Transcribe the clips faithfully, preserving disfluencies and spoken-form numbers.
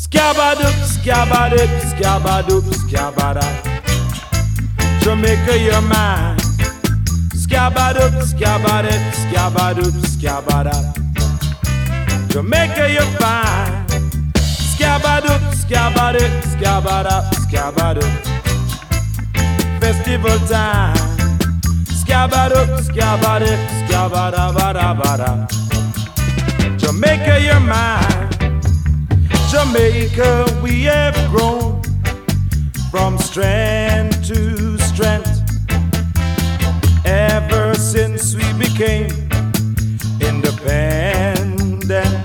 Scabadoop, scabadoop, scabadoop, scabada. Jamaica, you're mine. Scabadoop, scabadoop, scabadoop, scabada. Jamaica, you're fine. Scabadoop, scabadoop, scabada, scabadoop. Festival time. Scabadoop, scabadoop, scabada, bada, bada. Jamaica, you're mine. Jamaica, we have grown from strength to strength ever since we became independent.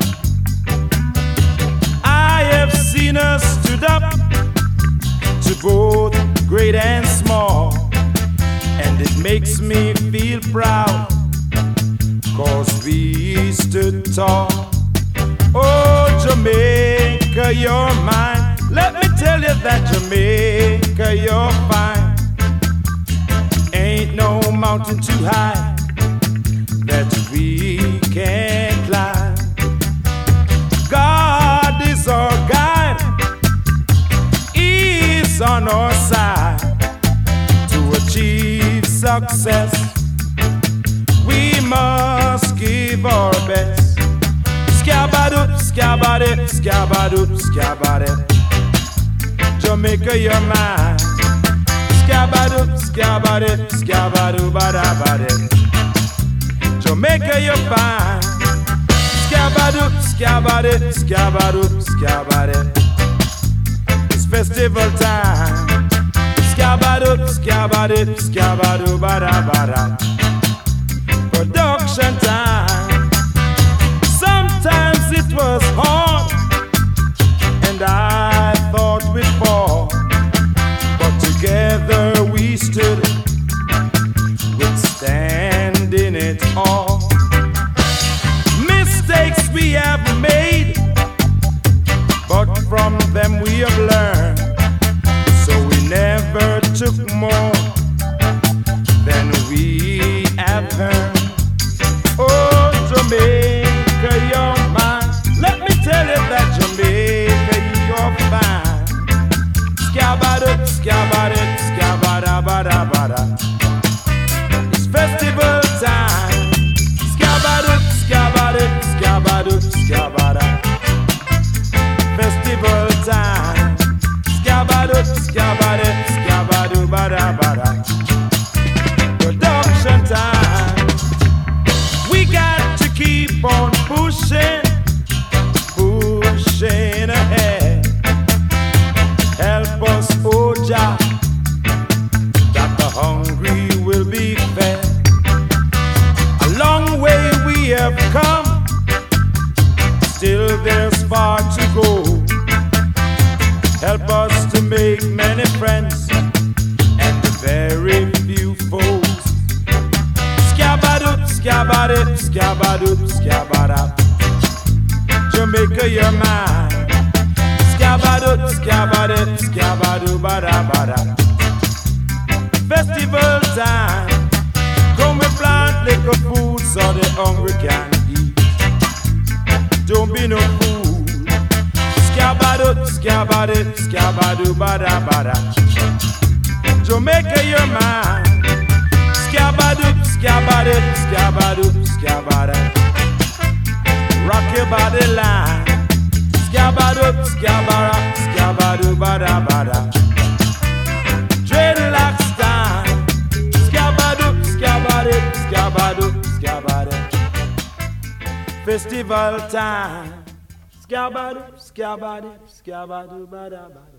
I have seen us stood up to both great and small, and it makes me feel proud, 'cause we stood tall. Oh, Jamaica, you're mine. Let me tell you that Jamaica, you're fine. Ain't no mountain too high that we can't climb. God is our guide. He's on our side to achieve success. We must give our best. Scabadoop, scabadoop, scabadoop, scabadoop. Jamaica, you're mine. Scabadoop, scabadoop, scabadoop, bada, bada. Jamaica, you're fine. Scabadoop, scabadoop, scabadoop, scabadoop. It's festival time. Scabadoop, scabadoop, scabadoop, bada, bada. Production time. Sometimes it was hard, and I thought we'd fall, but together we stood, withstanding it all. Mistakes we have made, but from them we have learned, so we never took more than we have earned. Oh, Jamaica, you're mine. Let me tell you that Jamaica, you're fine. Scabadoop, scabadoop, scabada, bada, bada. It's festival time. Scabadoop, scabadoop, scabadoop, scabada. Festival time. Scabadoop, scabadoop, scabadoop, bada, bada. Production time. We got to keep on pushing, pushing ahead. Help us, oh Jah, that the hungry will be fed. A long way we have come, still there's far to go. Help us to make many friends and very few foes. Scabadoop, scabadoop, scabadoop, scabada. Jamaica, you're mine. Scabadoop, scabadoop, scabadoop, bada, bada. Festival time. Come and plant liquor food so the hungry can eat. Don't be no fool. Scabadoop, scabadoop, scabadoop, bada, bada. Jamaica, you're mine. Scabadoop, scabadoop, scabadoop, scabada. Rock your body line. Scabadoop, scabada, scabadoop, bada, bada. Dreadlocks time. Scabadoop, scabadoop, scabadoop, scabada. Festival time. Scabadoop, scabadoop, scabadoop, bada, bada.